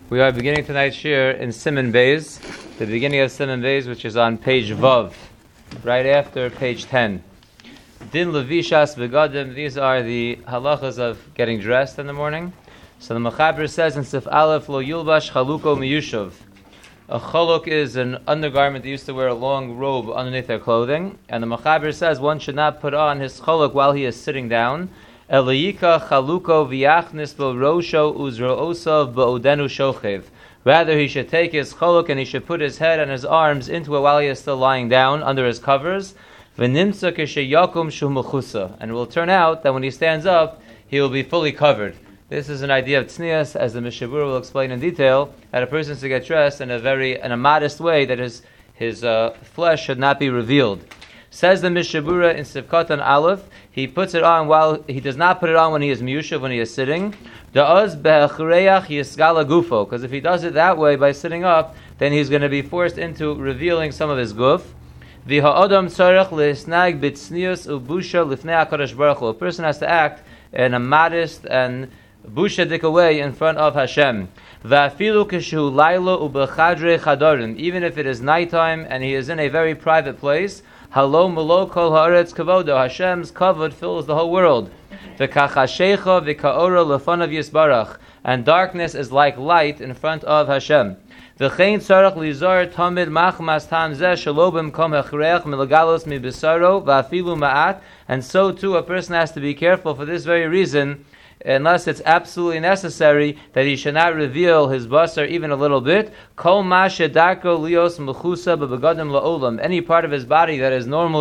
We are beginning tonight's shir in Siman Beis, the beginning of Siman Beis, which is on page Vav, right after page 10. Din levishas begadim, these are the halachas of getting dressed in the morning. So the Mechaber says in Sif Aleph, lo yulbash chaluko miyushav. A chaluk is an undergarment that used to wear a long robe underneath their clothing, and the Mechaber says one should not put on his chaluk while he is sitting down. Eliyika chaluko v'yachnis bo rosho uzro'osav ba'odenu shochev. Rather, he should take his chaluk and he should put his head and his arms into it while he is still lying down under his covers. V'nimtza k'sheyakum shu mechusa. And it will turn out that when he stands up, he will be fully covered. This is an idea of tznius, as the Mishnah Berurah will explain in detail, that a person is to get dressed in a modest way, that his flesh should not be revealed. Says the Mishnah Berurah in Sivkot and Aleph, he puts it on while he does not put it on when he is miyushav, when he is sitting. Da'oz be'achreach yisgala gufo, because if he does it that way by sitting up, then he's going to be forced into revealing some of his guf. V'ha'odam tzarech le'isnag b'tznius u'busha lifnei HaKadosh Baruch Hu. A person has to act in a modest and bushadik way in front of Hashem. Va'afilu kishu lailo u'bechadrei chadarim. Even if it is nighttime and he is in a very private place, Halo mulo kol haaretz kavodo. Hashem's kavod fills the whole world. V'kachashecha v'kaora lefanav yisbarach. And darkness is like light in front of Hashem. V'chein tzarech lizar tamid machmas tam zeh shelo b'mkom hechreach milagalos mibisaro va'afilu ma'at. And so too a person has to be careful for this very reason, unless it's absolutely necessary, that he should not reveal his basar even a little bit. Kol ma shedarko lios mechusa bebegadim la'olam. Any part of his body that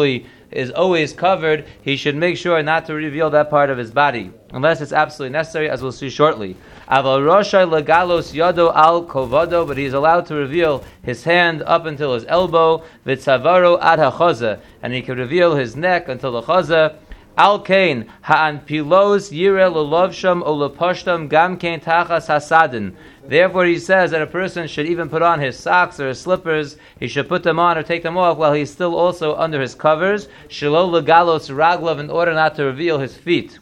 is always covered, he should make sure not to reveal that part of his body, unless it's absolutely necessary, as we'll see shortly. Aval roshay legalos yado al kovado, but he is allowed to reveal his hand up until his elbow. V'tzavaro ad hachaza, and he can reveal his neck until the chaza. Al kain ha'an pilos yire lelovsham o lepashtam gam kain tachas hasadin. Therefore, he says that a person should even put on his socks or his slippers. He should put them on or take them off while he's still also under his covers. Shelo legalos raglav, in order not to reveal his feet.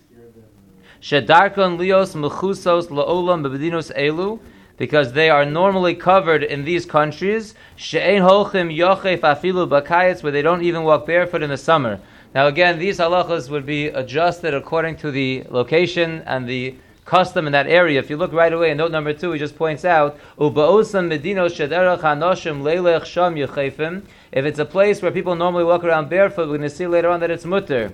Shedarkon lios mechusos laolam bebedinos elu, because they are normally covered in these countries. She'ein holchim yochef afilu bakayetz, where they don't even walk barefoot in the summer. Now again, these halachas would be adjusted according to the location and the custom in that area. If you look right away in note number 2, he just points out, Uba'osam medinos shederach hanoshim leilech sham yechefim. If it's a place where people normally walk around barefoot, we're going to see later on that it's mutter.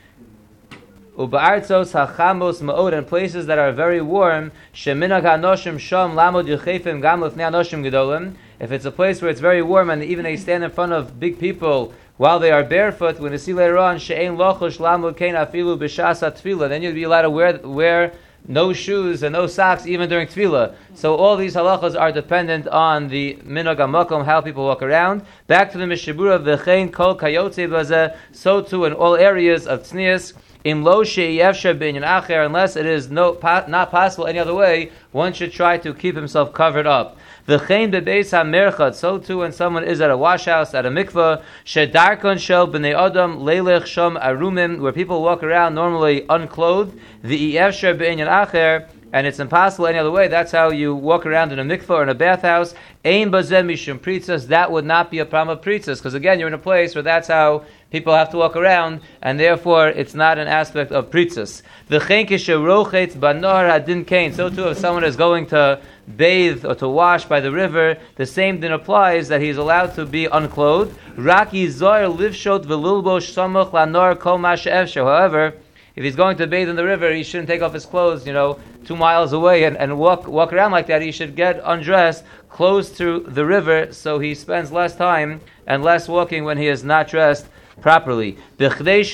Uba'artzos hachamos ma'od, and places that are very warm, sheminag hanoshim sham lamod yechefim gam lefnei hanoshim gedolim. If it's a place where it's very warm and even they stand in front of big people while they are barefoot, we're going to see later on, she'ein lochosh lamud kein afilu b'shas tefillah, then you'd be allowed to wear no shoes and no socks even during tefillah. So all these halachas are dependent on the minhag hamakom, how people walk around. Back to the Mishnah Berurah, v'chein kol kayotze bazeh, so too in all areas of tznius. In lo she'yefsher b'inyan acher, unless it is not possible any other way, one should try to keep himself covered up. V'chein bebeis hamerchat, so too when someone is at a wash house, at a mikveh, shedarkon shel b'nei adam leilech sham arumim, where people walk around normally unclothed, v'yefsher b'inyan acher, and it's impossible any other way. That's how you walk around in a mikveh or in a bathhouse. Ein bazeh mishum pritzas, that would not be a problem of pritzas, because again, you're in a place where that's how people have to walk around, and therefore it's not an aspect of pritzas. V'chein kisherochetz banor hadin kain, so too if someone is going to bathe or to wash by the river, the same thing applies, that he is allowed to be unclothed. Raki zoyer livshot v'lilbosh samach lanor kol ma she'efsher. However, if he's going to bathe in the river, he shouldn't take off his clothes, 2 miles away and walk around like that. He should get undressed close to the river, so he spends less time and less walking when he is not dressed properly. So he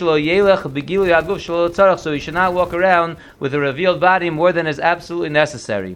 should not walk around with a revealed body more than is absolutely necessary.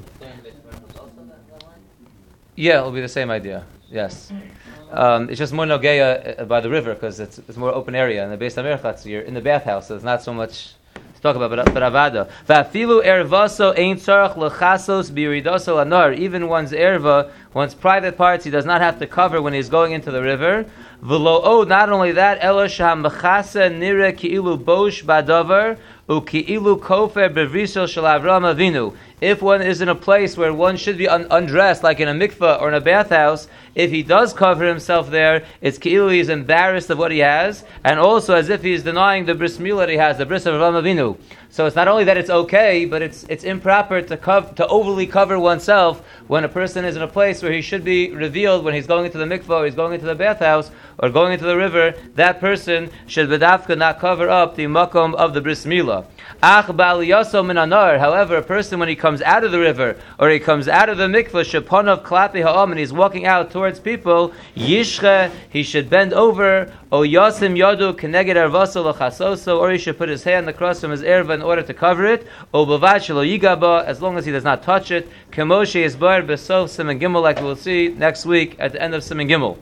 Yeah, it'll be the same idea. Yes. It's just more nogeya by the river because it's more open area. And the Beis HaMerchatz, you're in the bathhouse, so there's not so much to talk about. But avada. Va'afilu ervaso ein tzarach lechasos b'yiridaso anar. Even one's erva, one's private parts, he does not have to cover when he's going into the river. V'lo, not only that, ela sha'machasa nire ki'ilu bosh badavar uki'ilu kofer bevrisel shel Avraham Avinu. if one is in a place where one should be undressed, like in a mikveh or in a bathhouse, if he does cover himself there, it's ki'ilu he's embarrassed of what he has, and also as if he's denying the bris milah that he has, the bris of Avraham Avinu. So it's not only that it's okay, but it's improper to overly cover oneself when a person is in a place where he should be revealed when he's going into the mikveh, or he's going into the bathhouse, or going into the river. That person should bedafka not cover up the makom of the bris milah. Ach ba'aliyaso min anar. However, a person when he comes out of the river or he comes out of the mikveh, sheponav klapi ha'am, and he's walking out towards people, yishche, he should bend over, o yasim yadu keneged arvaso lachasoso, or he should put his hand across from his erva in order to cover it, o bavad shelo yigaba, as long as he does not touch it, kemoshe yisbar besof siman gimel, like we will see next week at the end of siman gimel.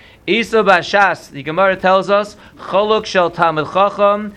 Isa Bashas, the Gemara tells us, Choluk shel Talmid Chacham,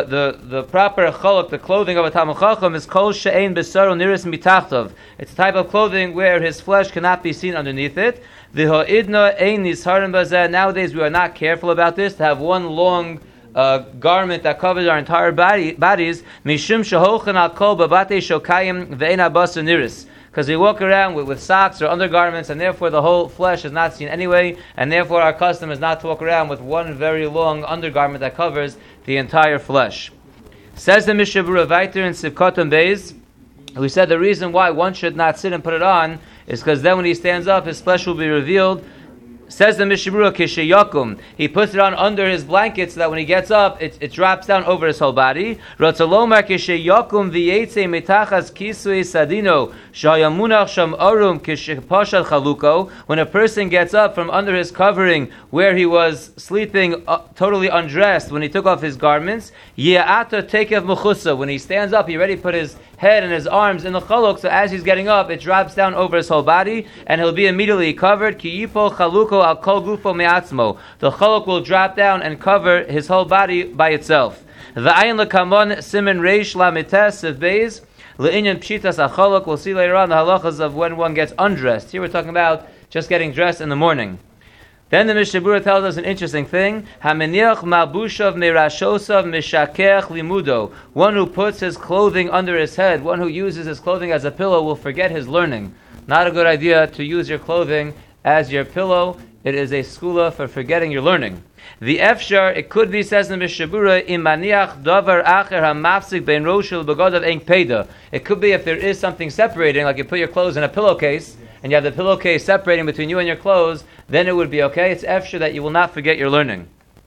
the proper choluk, the clothing of a Talmid Chacham, is kol she'ein besaro niris mitachtav. It's a type of clothing where his flesh cannot be seen underneath it. The ha'idna ein nisharim bazeh. Nowadays we are not careful about this, to have one long garment that covers our entire bodies. Mishum shehochan al kol babate shokayim ve'ein abasa niris. Because we walk around with socks or undergarments, and therefore the whole flesh is not seen anyway, and therefore our custom is not to walk around with one very long undergarment that covers the entire flesh. Says the Mishnah Berurah Vayter in Sivkotam Beis, we said the reason why one should not sit and put it on is because then when he stands up, his flesh will be revealed. Says the Mishnah Berurah, Kisheyakum, he puts it on under his blanket so that when he gets up, it drops down over his whole body. Rotzalomar Kisheyakum v'yetze metachas kisui sadino shayamunach sham arum kishepashad chaluko. When a person gets up from under his covering where he was sleeping totally undressed, when he took off his garments, ye'ata tekev mechusa. When he stands up, he already put his head and his arms in the chaluk, so as he's getting up, it drops down over his whole body, and he'll be immediately covered. Ki yipo chaluko al kol gufo me'atzmo. The chaluk will drop down and cover his whole body by itself. V'ayin lekamon simen reish lamites of beis le'inyan pshitas achaluk. We'll see later on the halachas of when one gets undressed. Here we're talking about just getting dressed in the morning. Then the Mishnah Berurah tells us an interesting thing. Hameniach mabushav merashosav mishakech limudo. One who puts his clothing under his head, one who uses his clothing as a pillow, will forget his learning. Not a good idea to use your clothing as your pillow. It is a skula for forgetting your learning. The efshar, it could be, says in the Mishnah Berurah, imaniach davar acher hamafsik ben roshul begodav ein peda. It could be if there is something separating, like you put your clothes in a pillowcase, and you have the pillowcase separating between you and your clothes, then it would be okay. It's efshar that you will not forget your learning.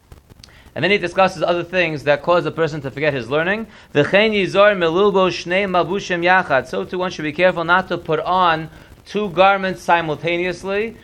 And then he discusses other things that cause a person to forget his learning. V'chein yizor melulbo shnei malbushem yachad. So too one should be careful not to put on two garments simultaneously.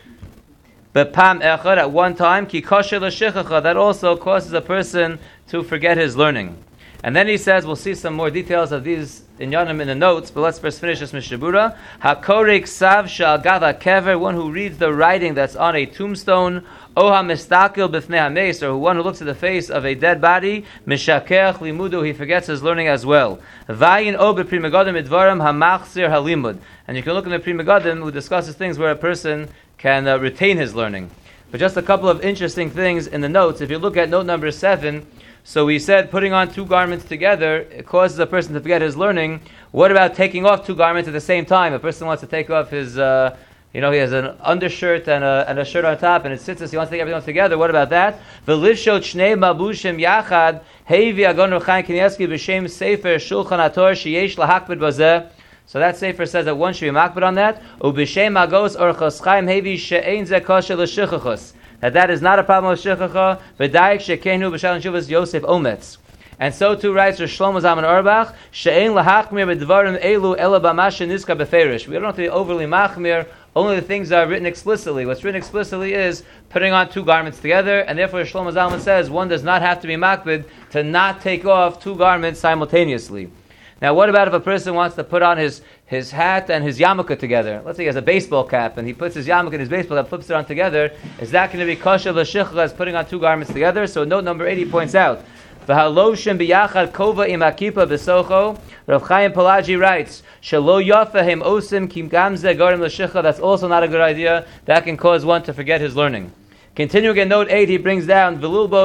Bepam echad, at one time, ki kosher l'shichacha. That also causes a person to forget his learning. And then he says, we'll see some more details of these inyanim in the notes, but let's first finish this Mishnah Berurah. Hakorek sav shal gava kever, one who reads the writing that's on a tombstone. Oha mistakil b'fnei hameis, or one who looks at the face of a dead body. Mishakech limudu, he forgets his learning as well. Vayin o b'pri megadim idvarim hamachzir halimud. And you can look in the Pri Megadim, who discusses things where a person can retain his learning. But just a couple of interesting things in the notes. If you look at note number 7, so we said putting on two garments together, it causes a person to forget his learning. What about taking off two garments at the same time? A person wants to take off his, he has an undershirt and a shirt on top, and it sits as he wants to take everything together. What about that? V'livshot shnei mabushim yachad, heivi agon Ruchaim Kanievsky b'shem sefer shulchan haTorah sheyesh lahakbid bazeh. So that sefer says that one should be makbid on that. Ub'shem agos orchos chaim heivi she'ein ze kosher l'shichachos. That is not a problem with shichacha. V'dayik shekenu b'shal shuvas Yosef Ometz. And so too writes Rosh Shlomo Zalman Auerbach, she'ein lahachmir b'dvarim elu ela b'masha nizka b'ferish. We don't have to be overly machmir. Only the things that are written explicitly. What's written explicitly is putting on two garments together, and therefore Shlomo Zalman says one does not have to be makbid to not take off two garments simultaneously. Now, what about if a person wants to put on his hat and his yarmulke together? Let's say he has a baseball cap, and he puts his yarmulke and his baseball cap, flips it on together. Is that going to be kosher l'shichcha as putting on two garments together? So note number 80 points out, V'haloshem biyachad kova im akipa v'socho. Rav Chaim Pelagi writes, Shelo yafa hem osim kim gamze garim l'shichcha. That's also not a good idea. That can cause one to forget his learning. Continuing at note 8, he brings down V'lulbosh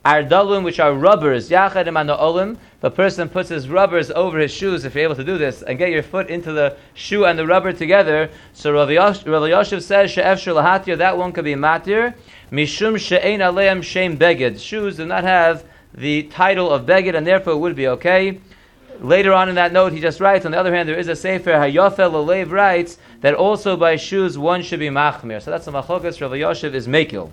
Ardalum, which are rubbers, Yachad and Olim. If a person puts his rubbers over his shoes, if you're able to do this, and get your foot into the shoe and the rubber together, so Rav Yoshev says, She'efshur lahatir, that one could be matir. Mishum she'ein aleim shem beged. Shoes do not have the title of beged, and therefore it would be okay. Later on in that note, he just writes, on the other hand, there is a sefer, Hayofel Alev writes, that also by shoes one should be machmir. So that's the machokas Rav Yoshev is mekil.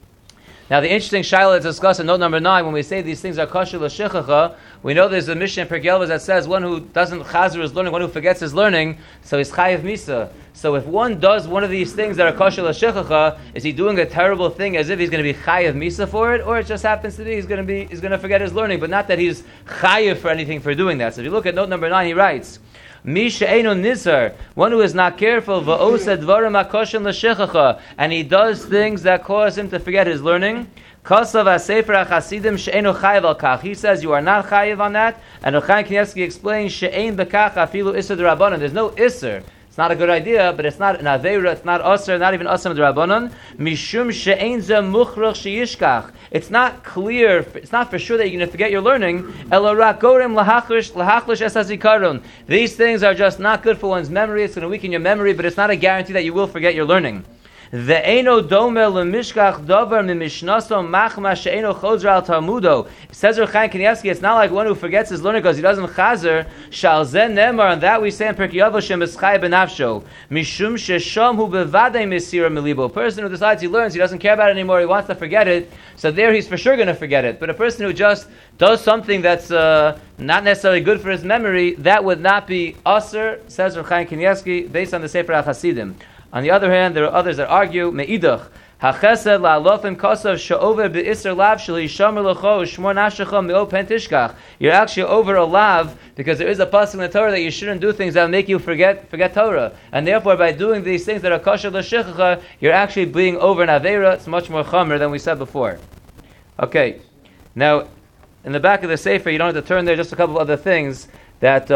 Now the interesting shaila that's discussed in note number 9, when we say these things are kosher l'shechacha, we know there's a mission in Pirkei Avos that says one who doesn't chazer his learning, one who forgets his learning, so he's chayiv misa. So if one does one of these things that are kosher l'shechacha, is he doing a terrible thing as if he's going to be chayiv misa for it, or it just happens to be he's going to forget his learning, but not that he's chayiv for anything for doing that. So if you look at note number 9, he writes, Mi she'eino nizar, one who is not careful, va'osa dvarim hakoshen l'shechacha, and he does things that cause him to forget his learning. Kasav ha'sefer ha'chasidim she'eino chayiv al kach. He says you are not chayiv on that, and Yochanan Kanievsky explains she'ein bekach afilu iser d'Rabbanan. There's no iser. It's not a good idea, but it's not an aveira, it's not aser, not even asam d'Rabbanan. Mishum she'ein ze muchrach she'yishkach. It's not clear, it's not for sure that you're going to forget your learning. Ela rak gorem lahachlish es hazikaron. These things are just not good for one's memory. It's going to weaken your memory, but it's not a guarantee that you will forget your learning. Ve'eno dome lemishkach davar mimishnaso machma she'eno chodra al talmudo. Says Yochanan Kanievsky, it's not like one who forgets his learning because he doesn't chazer. Shal zen nemar, and that we say in Pirkei Avos shem eschai benafsho mishum shesham hu bevadei misira milibo. A person who decides he learns, he doesn't care about it anymore, he wants to forget it, so there he's for sure going to forget it. But a person who just does something that's not necessarily good for his memory, that would not be aser, says Yochanan Kanievsky, based on the Sefer HaChasidim. On the other hand, there are others that argue, me'idach, ha'chesed la'alofim kosav she'over be'isr lav sheli shomer l'cho shmor nafshecha me'o pentishkach. You're actually over a lav because there is a pasuk in the Torah that you shouldn't do things that will make you forget Torah. And therefore, by doing these things that are kosher l'shechacha, you're actually being over an aveira. It's much more chomer than we said before. Okay. Now, in the back of the Sefer, you don't have to turn there, just a couple of other things that,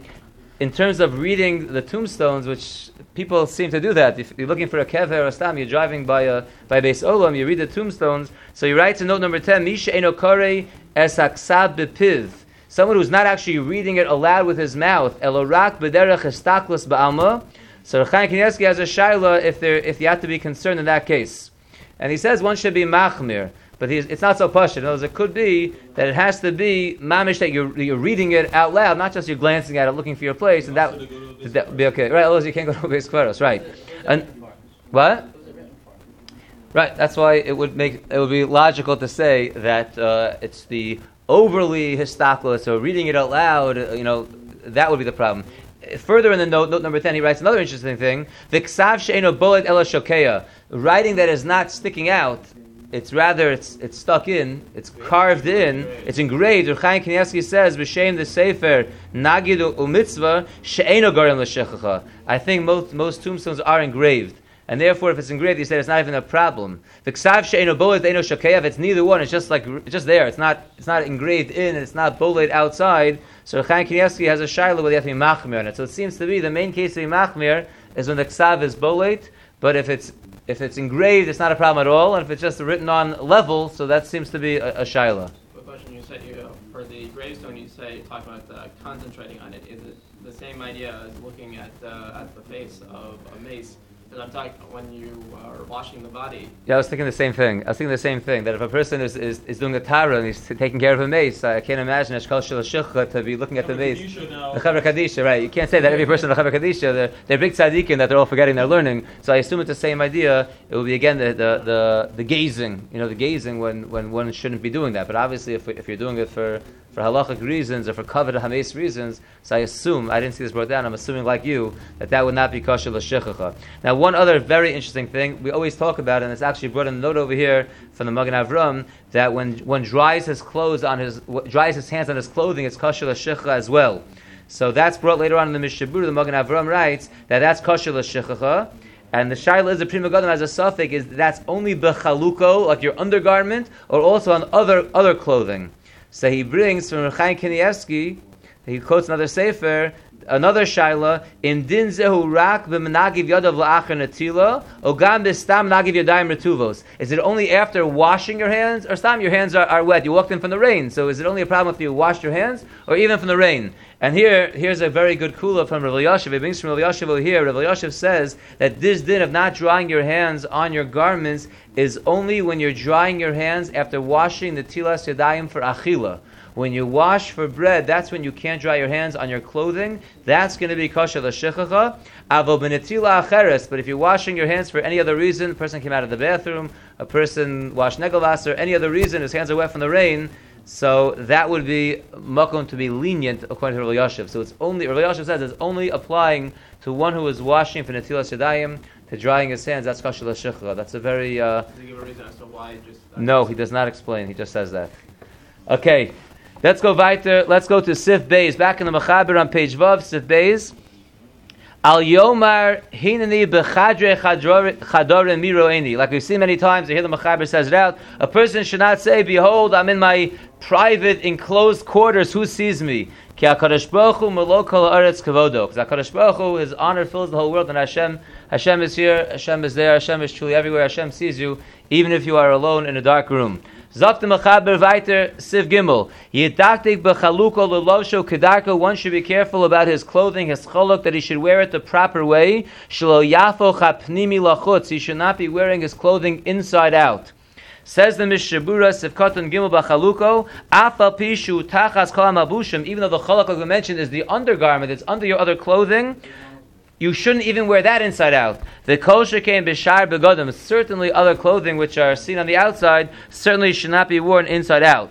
in terms of reading the tombstones, which people seem to do that. If you're looking for a kever or a stam, you're driving by Beis Olam, you read the tombstones. So he writes in note number 10, Misha eno kore es haksab bepiv. Someone who's not actually reading it aloud with his mouth. Elorak b'derech estaklos ba'alma. So Yochanan Kanievsky has a shaila if you have to be concerned in that case. And he says one should be machmir. But it's not so pashut. In other words, it could be that it has to be mamish that you're reading it out loud, not just you're glancing at it, looking for your place, and that would be okay. Right, otherwise you can't go to Beis Kvaros, right? And what? Right, that's why it would be logical to say that it's the overly histakla, so reading it out loud, that would be the problem. Further in the note number 10, he writes another interesting thing: the ksav she'eno bolet ela shokeya, writing that is not sticking out. It's rather, it's stuck in, it's carved in, it's engraved. Yochanan Kanievsky says, B'shem the Sefer, Nagid u'mitzvah, she'eno garim l'shechacha. I think most tombstones are engraved. And therefore, if it's engraved, he said it's not even a problem. The ksav she'eno bolet eino shokeya, if it's neither one, it's just there. It's not engraved in, it's not bolet outside. So Yochanan Kanievsky has a shaila where you have to be machmir on it. So it seems to be the main case to be machmir is when the ksav is bolet, but if it's engraved, it's not a problem at all, and if it's just written on level, so that seems to be a shaila. What question you said for the gravestone? You talk about concentrating on it. Is it the same idea as looking at the face of a mace? Because I'm talking when you are washing the body. Yeah, I was thinking the same thing. That if a person is doing a tara and he's taking care of a mace, I can't imagine Eshkal Shel Shechcha to be looking at the mace. The Chaver Kadisha, right? You can't say that every person in the Chaver Kadisha, they're big tzaddikim that they're all forgetting their learning. So I assume it's the same idea. It will be again the gazing, the gazing when one shouldn't be doing that. But obviously, if you're doing it for halachic reasons or for kavod hameis reasons, so I assume, I didn't see this brought down, I'm assuming like you, that would not be kosher l'shechacha. Now one other very interesting thing, we always talk about, and it's actually brought in the note over here from the Magen Avram, that when one dries his hands on his clothing, it's kosher l'shechacha as well. So that's brought later on in the Mishnah Berurah. The Magen Avram writes that that's kosher l'shechacha. And the shaila is the Prima Gadam as a suffix is that's only bechaluko, like your undergarment, or also on other clothing. So he brings from Yochanan Kanievsky, he quotes another sefer, Another shaila in din zehu rak b'menagiv yadav la'achar netila ogam b'stam nagiv yadayim retuvos. Is it only after washing your hands, or stam your hands are wet? You walked in from the rain, so is it only a problem if you washed your hands, or even from the rain? And here's a very good kula from Rav Elyashiv. It brings from Rav Elyashiv over here. Rav Elyashiv says that this din of not drying your hands on your garments is only when you're drying your hands after washing the tilas yadayim for achila. When you wash for bread, that's when you can't dry your hands on your clothing. That's going to be kosher l'shechacha. Avo b'netila acheres. But if you're washing your hands for any other reason, a person came out of the bathroom, a person washed negelas, or any other reason, his hands are wet from the rain, so that would be makom to be lenient according to Rav Elyashiv. So it's only, Rav Elyashiv says, it's only applying to one who is washing for netilas yadayim, to drying his hands. That's kosher l'shechacha. That's a very... Does he give a reason as to why? No, he does not explain. He just says that. Okay. Let's go weiter. Let's go to Sif Beis. Back in the Mechaber on page Vav, Sif Beis. Al Yomar Hinani Bechadre Chadore Miroeni. Like we've seen many times, you hear the Mechaber says it out. A person should not say, "Behold, I'm in my private enclosed quarters. Who sees me?" Ki HaKadosh Baruch Hu Melo Kol Haaretz Kavodo. Because HaKadosh Baruch Hu, His honor fills the whole world, and Hashem is here, Hashem is there, Hashem is truly everywhere. Hashem sees you, even if you are alone in a dark room. Zakt Mechaber weiter, Siv Gimel. Yidaktik bechaluko lelovsho kedarko. One should be careful about his clothing, his cholok, that he should wear it the proper way. Shelo yafo chapnimi lachutz. He should not be wearing his clothing inside out. Says the Mishabura, Siv Katan Gimel bechaluko. Afal pishu tachas kol hamabushim. Even though the cholok, like we mentioned, is the undergarment, it's under your other clothing, you shouldn't even wear that inside out. The kol shekain b'shar begodim. Certainly other clothing which are seen on the outside certainly should not be worn inside out.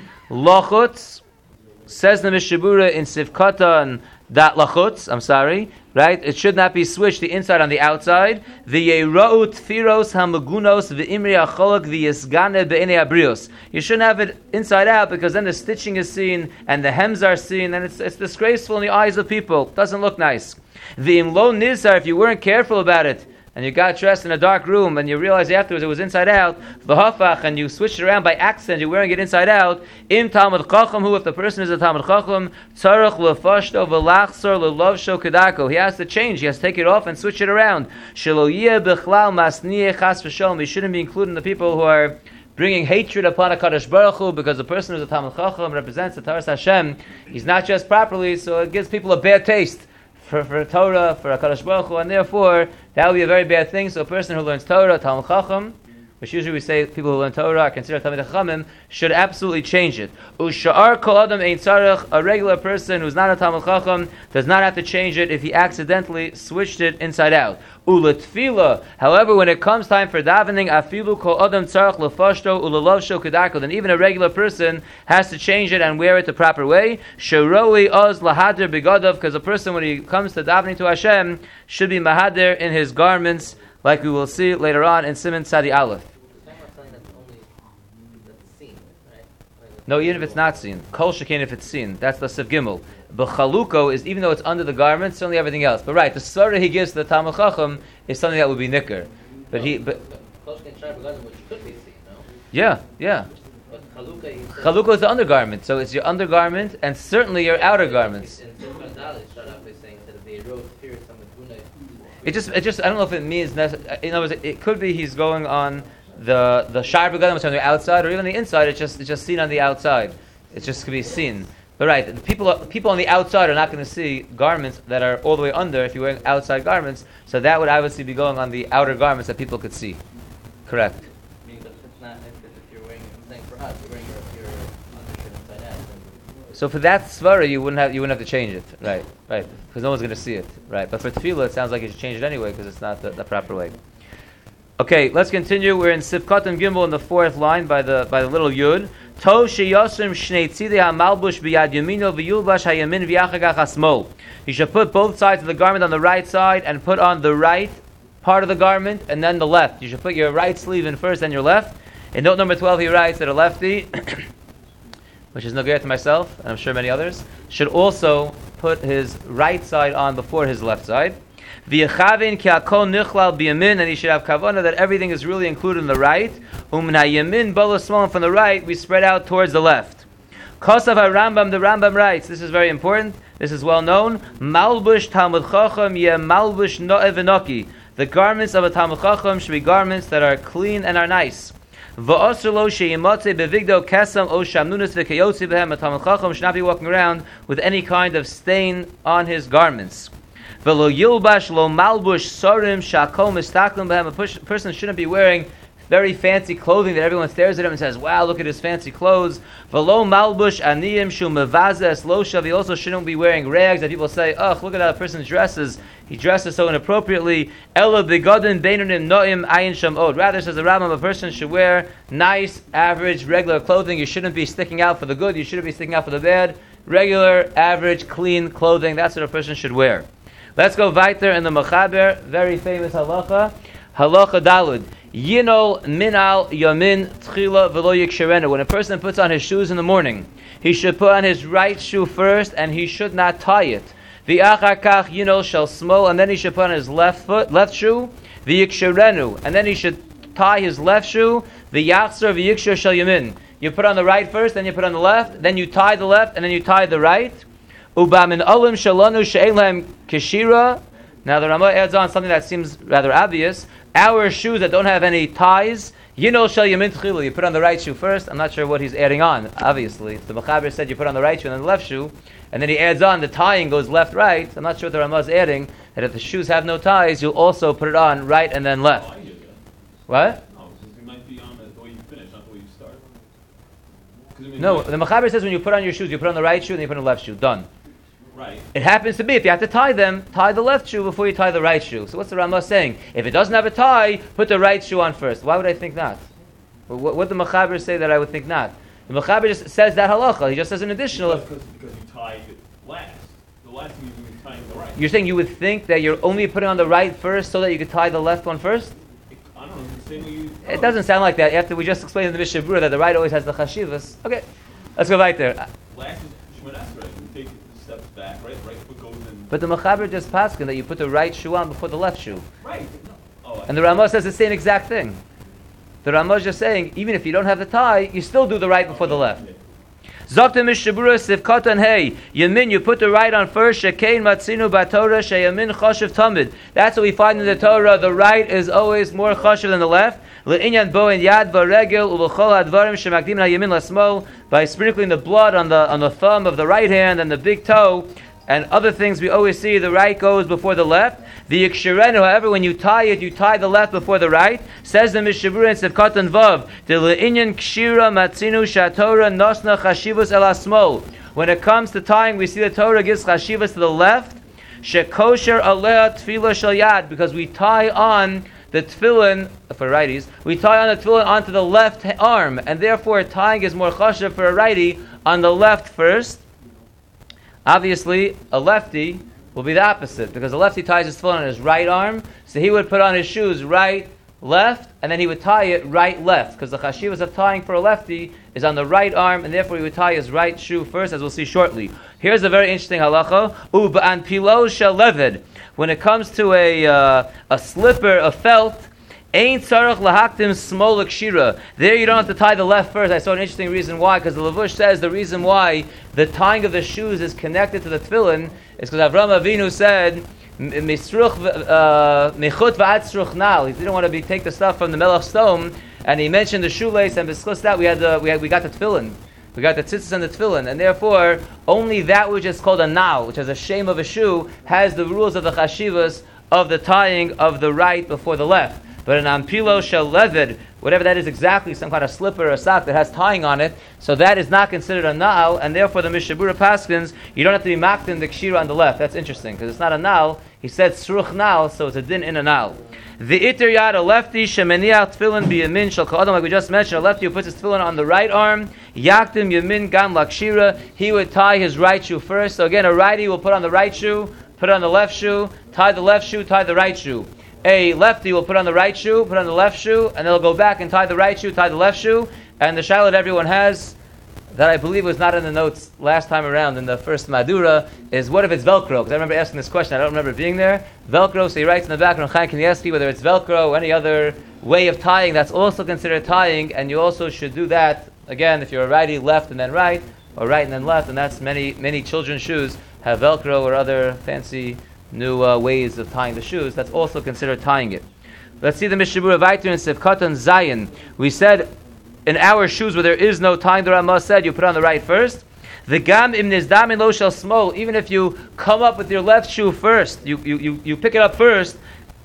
Lachutz, says the Mishabura in Sivkatan, that lachutz, right? It should not be switched, the inside on the outside. The yera'u tfiros hamagunos v'imri acholok v'yesgane be'enei abrios. You shouldn't have it inside out, because then the stitching is seen and the hems are seen, and it's disgraceful in the eyes of people. It doesn't look nice. The imlo nizar, if you weren't careful about it, and you got dressed in a dark room, and you realized afterwards it was inside out, v'hafach, and you switched it around by accident, you're wearing it inside out, im talmud chacham, who, if the person is a talmud chacham, tzarech lefashto v'lachsor lelovsho kedako, he has to change, he has to take it off and switch it around. Shelo yeh bichlal masnieh chas v'sholom, he shouldn't be included in the people who are bringing hatred upon a Kadosh Baruch Hu, because the person who is a talmud chacham represents the Taras Hashem. He's not just properly, so it gives people a bad taste for Torah, for HaKadosh Baruch Hu, and therefore that would be a very bad thing. So a person who learns Torah, Talmud Chacham, which usually we say people who learn Torah are considered Talmid Chachamim, should absolutely change it. Usha'ar kol adam ein tzarech, a regular person who's not a Talmud Chacham does not have to change it if he accidentally switched it inside out. Uletfila, however, when it comes time for davening, afilu kol adam tzarech lefashto ulelovsho kedarko, then even a regular person has to change it and wear it the proper way. Sheroi oz lahader begadav, because a person, when he comes to davening to Hashem, should be mahader in his garments, like we will see later on in Siman Tzadi Aleph. No, even if it's not seen. Kol shekain if it's seen. That's the Siv Gimel. But chaluko is, even though it's under the garment, certainly everything else. But right, the svara he gives to the Talmud Chacham is something that would be nicker. But Kol shekain shar begadim, which could be seen, no? Yeah. But Chaluko is the undergarment, so it's your undergarment and certainly your outer garments. It just I don't know if it means in other words, it could be he's going on the shar begadim, which on the outside, or even the inside. It's just seen on the outside. It just could be seen. But right, the people on the outside are not going to see garments that are all the way under if you're wearing outside garments. So that would obviously be going on the outer garments that people could see. Correct. If you're wearing, I'm saying for us, you're wearing your undershirt inside out. So for that svara, you wouldn't have to change it, right? Because no one's going to see it, right? But for tefillah, it sounds like you should change it anyway because it's not the proper way. Okay, let's continue. We're in Sivkat and Gimel in the fourth line by the little yud. Tov sheyosrim shnei tzidei hamalbush biyad yamino v'yulbash hayamin v'yachagach hasmol. You should put both sides of the garment on the right side and put on the right part of the garment and then the left. You should put your right sleeve in first, then your left. In note number 12, he writes that a lefty, which is nogea to myself, and I'm sure many others, should also put his right side on before his left side. V'yechavin ki hakol nichlal biyamin, and he should have kavanah that everything is really included in the right. U'min hayamin bala small, from the right we spread out towards the left. Kosav HaRambam, the Rambam writes, this is very important, This is well known. Malbush Talmud Chacham ye malbush no'eh v'noki. The garments of a Talmud Chacham should be garments that are clean and are nice. V'asur lo sheyimatze bevigdo kesam o shamnunus v'keyotzi behem. A Talmud Chacham should not be walking around with any kind of stain on his garments. V'lo yilbash lo malbush sorim shakol mistaklim behem. A person shouldn't be wearing very fancy clothing that everyone stares at him and says, wow, look at his fancy clothes. V'lo malbush aniyim shu mevazes lo shav. He also shouldn't be wearing rags that people say, ugh, look at how a person dresses. He dresses so inappropriately. Ela begodin beinunim noim ayin shamod. Rather, says the Rambam, a person should wear nice, average, regular clothing. You shouldn't be sticking out for the good. You shouldn't be sticking out for the bad. Regular, average, clean clothing. That's what a person should wear. Let's go weiter in the Mechaber. Very famous halacha. Halacha Dalud. Yinol minal yamin tchila v'lo yiksherenu. When a person puts on his shoes in the morning, he should put on his right shoe first, and he should not tie it. V'achar kach yinol shel smol, and then he should put on his left shoe. V'yiksherenu, and then he should tie his left shoe. V'yachzer v'yiksher shel yamin. You put on the right first, then you put on the left, then you tie the left, and then you tie the right. Uba min olim shalanu she'ein lahem keshira. Now the Ramah adds on something that seems rather obvious. Our shoes that don't have any ties, Yinol shel yamin tchila. You put on the right shoe first. I'm not sure what he's adding on. Obviously, the Mechaber said you put on the right shoe and then the left shoe, and then he adds on the tying goes left-right. I'm not sure what the Ramah is adding, that if the shoes have no ties, you'll also put it on right and then left. Oh, I get that. What? No, because it might be on the way you finish, not the way you start. No, the Mechaber says when you put on your shoes, you put on the right shoe and then you put on the left shoe. Done. Right. It happens to be, if you have to tie them, tie the left shoe before you tie the right shoe. So what's the Ramah saying? If it doesn't have a tie, put the right shoe on first. Why would I think not? What the Mechaber say that I would think not? The Mechaber just says that halacha. He just says an additional. Because you tie it last. The last thing you do is tying the right. You're saying you would think that you're only putting on the right first so that you could tie the left one first? I don't know. It's the same way you. It doesn't sound like that. After we just explained in the Mishnah Berurah that the right always has the chashivas. Okay, let's go right there. Last is Shemon Esrei. You take steps back, right? Right foot goes in. But the Mechaber just paskin that you put the right shoe on before the left shoe. Right. Oh, And the Ramah says the same exact thing. The Ramah is just saying, even if you don't have the tie, you still do the right before the left. Zokta Mishnah Berurah Sivkatan Hey Yamin. You put the right on first. Shekein Matzinu Batorah Sheyamin Chashiv Tamid. That's what we find in the Torah. The right is always more chashiv than the left. Le'inyan Boen Yad Varegel Ulechol Advarim Shemakdim HaYamin Lasmol. By sprinkling the blood on the thumb of the right hand and the big toe and other things, we always see the right goes before the left. The Yiksherenu, however, when you tie it, you tie the left before the right. Says the Mishnah Berurah in Sivkatan Vav, the Le'inyan Kshira Matzinu Shatorah Nosna Chashivus El Asmol. When it comes to tying, we see the Torah gives Chashivus to the left. Shekosher Alea Tefillah Shel Yad, because we tie on the tefillin, for righties, we tie on the tefillin onto the left arm, and therefore tying is more chashiv for a righty on the left first. Obviously, a lefty will be the opposite, because a lefty ties his tefillin on his right arm, so he would put on his shoes right, left, and then he would tie it right, left, because the chashivas of tying for a lefty is on the right arm, and therefore he would tie his right shoe first, as we'll see shortly. Here's a very interesting halacha. U'ba'an pilo shel leved. When it comes to a slipper, a felt, Ein tzarech lahaktim smol kshira. There you don't have to tie the left first. I saw an interesting reason why, because the Levush says the reason why the tying of the shoes is connected to the tefillin is because Avraham Avinu said, Mechut v'ad sruch nal. He didn't want to take the stuff from the melech stone, and he mentioned the shoelace, and because that we got the tefillin. We got the tzitzis and the tefillin, and therefore only that which is called a nal, which has a shame of a shoe, has the rules of the chashivas of the tying of the right before the left. But an ampilo shel leved, whatever that is exactly, some kind of slipper or a sock that has tying on it, so that is not considered a nal, and therefore the Mishnah Berurah paskins, you don't have to be maktin the kshira on the left. That's interesting, because it's not a nal. He said sruch nal, so it's a din in a nal. The iter yad, a lefty, shemeniach tefillin biyamin shel ka'adam, like we just mentioned, a lefty who puts his tefillin on the right arm, yaktim yamin gam lakshira, he would tie his right shoe first. So again, a righty will put on the right shoe, put on the left shoe, tie the left shoe, tie the right shoe. A lefty will put on the right shoe, put on the left shoe, and they'll go back and tie the right shoe, tie the left shoe. And the shaila that everyone has, that I believe was not in the notes last time around in the first Madura, is what if it's Velcro? Because I remember asking this question, I don't remember being there. Velcro, so he writes in the background, Chaim Kanievsky, whether it's Velcro or any other way of tying, that's also considered tying, and you also should do that, again, if you're a righty, left and then right, or right and then left, and that's many children's shoes have Velcro or other fancy new ways of tying the shoes, that's also considered tying it. Let's see the Mishnah Berurah Vayter in Sivkatan Zayin. We said in our shoes where there is no tying, the Ramah said you put on the right first. The gam im nizdamin lo shel smol. Even if you come up with your left shoe first, you pick it up first.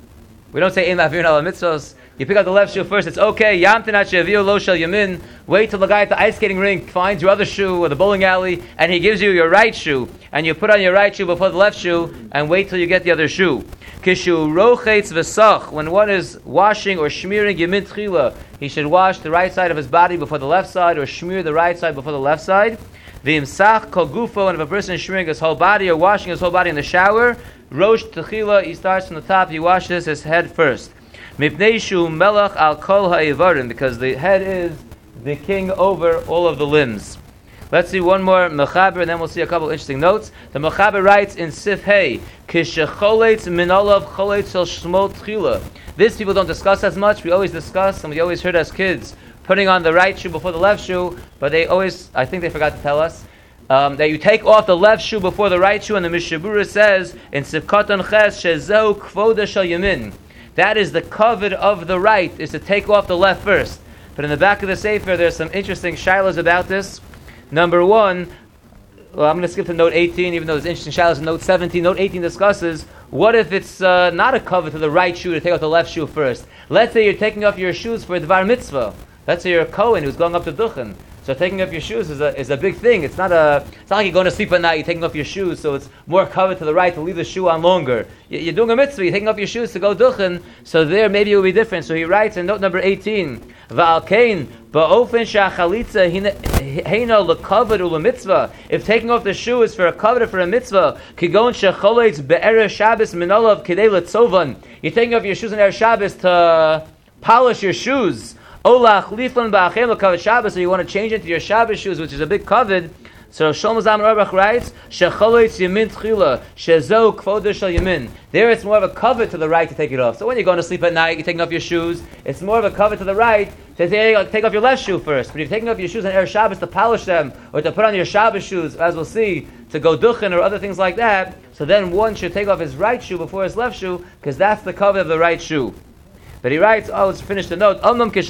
We don't say ein la'avir ala mitzvos. You pick up the left shoe first. It's okay. Yamtin at she'aviu lo shel yamin. Wait till the guy at the ice skating rink finds your other shoe or the bowling alley, and he gives you your right shoe, and you put on your right shoe before the left shoe, and wait till you get the other shoe. Kishu rochetz v'sach. When one is washing or smearing yamin tchila, he should wash the right side of his body before the left side, or smear the right side before the left side. V'imsach kol gufo. And if a person is smearing his whole body or washing his whole body in the shower, rosh tchila, he starts from the top, he washes his head first. Mipnei shu melech al kol ha'ivarim, because the head is the king over all of the limbs. Let's see one more mechaber, and then we'll see a couple interesting notes. The mechaber writes in Sif Hey, Kishecholetz min olav choletz shel shmot tchila. This people don't discuss as much. We always discuss, and we always heard as kids, putting on the right shoe before the left shoe, but they always, I think they forgot to tell us, that you take off the left shoe before the right shoe, and the Mishnah Berurah says in Sivkatan Ches, Shezeu kvoda shel yamin. That is the covet of the right, is to take off the left first. But in the back of the Sefer, there's some interesting shilas about this. Number one, well, I'm going to skip to note 18, even though there's interesting shilas in note 17. Note 18 discusses, what if it's not a covet to the right shoe to take off the left shoe first? Let's say you're taking off your shoes for a Dvar Mitzvah. Let's say you're a Kohen who's going up to Duchen. So taking off your shoes is a big thing. It's not like you're going to sleep at night, you're taking off your shoes, so it's more covered to the right to leave the shoe on longer. You're doing a mitzvah, you're taking off your shoes to go duchen, so there maybe it will be different. So he writes in note number 18, Va'al kain, ba'ofen sha'chalitza heina l'kavod u'l'mitzvah. If taking off the shoe is for a kavod or for a mitzvah, kigon she'choletz be'erev Shabbos minolav kidei l'tzovan. You're taking off your shoes on Erev Shabbos to polish your shoes. Olach liflan ba'achem l'kavod Shabbos, so you want to change it to your Shabbos shoes, which is a big kavod. So Shlomo Zalman Auerbach writes, "Shecholetz yamin tchila, shezo kvoda shel yamin." There, it's more of a kavod to the right to take it off. So when you're going to sleep at night, you're taking off your shoes. It's more of a kavod to the right to take off your left shoe first. But if you're taking off your shoes on Erev Shabbos to polish them, or to put on your Shabbos shoes, as we'll see, to go duchen or other things like that, so then one should take off his right shoe before his left shoe, because that's the kavod of the right shoe. But he writes, let's finish the note.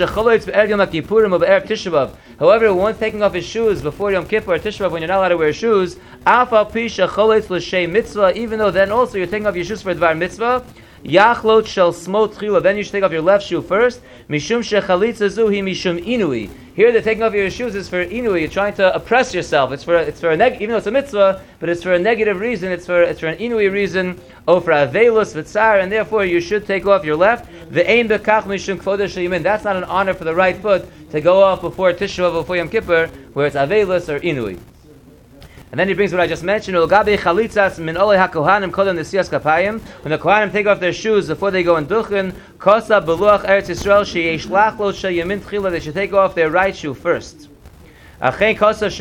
However, one taking off his shoes before Yom Kippur or Tisha B'Av, when you're not allowed to wear shoes, even though then also you're taking off your shoes for Dvar Mitzvah, Yachlot shel smot tchila. Then you should take off your left shoe first. Mishum shechalitza zuhi mishum inui. Here, the taking off your shoes is for inui. You're trying to oppress yourself. It's for a even though it's a mitzvah, but it's for a negative reason. It's for an inui reason. O for avelus v'tzar, and therefore you should take off your left. Ve'ein bekach mishum kvoda shel yamin. That's not an honor for the right foot to go off before Tisha B'Av, before Yom Kippur, where it's avelus or inui. And then he brings what I just mentioned. When the Kohanim take off their shoes before they go in Duchen, they should take off their right shoe first. There they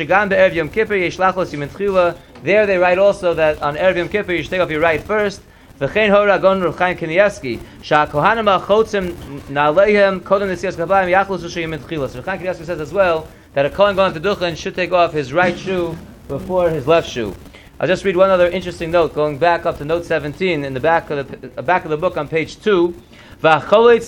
write also that on Erev Yom Kippur you should take off your right first. So the Chaim Kanievsky says as well that a Kohen going to Duchen should take off his right shoe before his left shoe. I'll just read one other interesting note, going back up to note 17 in the back of the book on page 2. Let's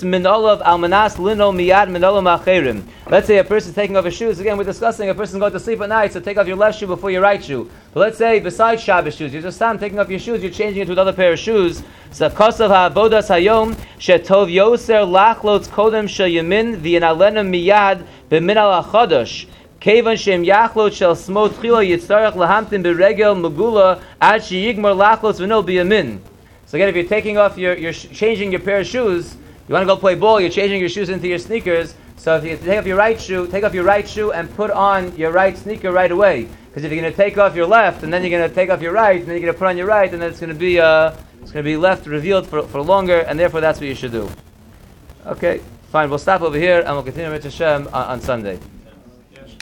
say a person is taking off his shoes. Again, we're discussing a person going to sleep at night, so take off your left shoe before your right shoe. But let's say, besides Shabbos shoes, you're just taking off your shoes, you're changing it to another pair of shoes. So, kosav ha'avodas hayom, shetov yoser lachlot kodem sheyamin v'yinalena miyad b'min al hachodosh. Kevan shem yachlot shel smot tchila yitzarech lahamtin beregel megula ad sheyigmar lachlot v'nol b'yamin. So again, if you're taking off you're changing your pair of shoes, you want to go play ball, you're changing your shoes into your sneakers. So if you take off your right shoe and put on your right sneaker right away. Because if you're going to take off your left and then you're going to take off your right and then you're going to put on your right, and then it's going to be left revealed for longer, and therefore that's what you should do. Okay, fine. We'll stop over here and we'll continue with Hashem on Sunday.